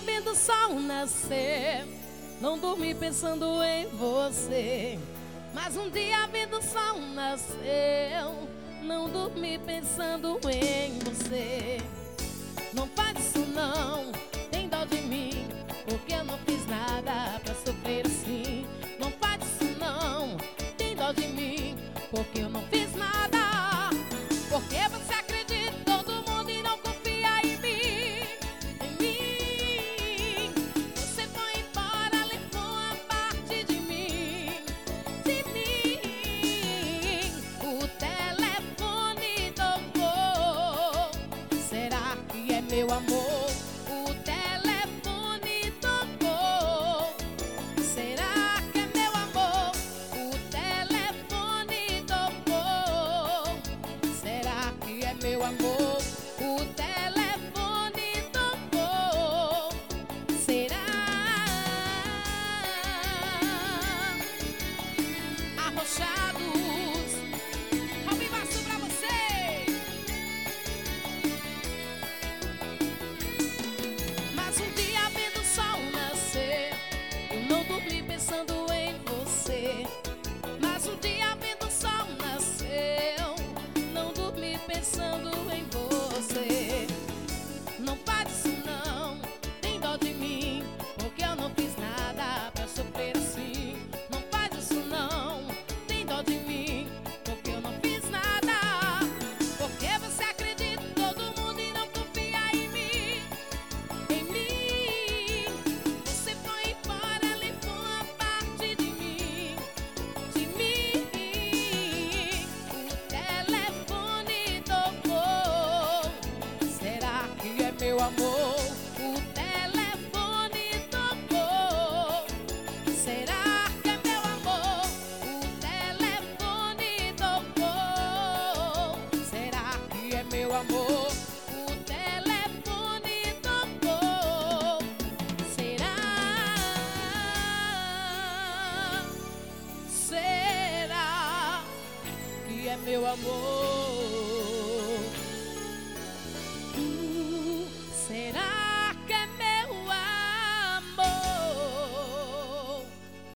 vendo o sol nascer, não dormi pensando em você. Mas um dia vendo o sol nasceu, não dormi pensando em você. Não faz isso não, tem dó de mim, porque eu não fiz nada pra sofrer assim. Não faz isso não, tem dó de mim, porque eu não fiz nada. Porque você acredita em todo mundo e não confia em mim, em mim. Você foi embora, levou a parte de mim, de mim. O telefone tocou, será que é meu amor? O telefone tocou, será que é meu amor? O telefone tocou, será que é meu amor? O telefone tocou, será? Arrochados, ao vivaço pra você. Mas um dia vendo o sol nascer, eu não dormi pensando em você. Mas um dia vendo o sol nasceu, não dormi pensando em você. Não faz isso não, tem dó de mim, porque eu não fiz nada pra sofrer assim. Não faz isso não, tem dó de mim, porque eu não fiz nada. Porque você acredita em todo mundo e não confia em mim, em mim. Você foi embora, levou a parte de mim, de mim. O telefone tocou, será que é meu amor? O telefone tocou, será que é meu amor? O telefone tocou, será que é meu amor? O telefone tocou, será? Será que é meu amor?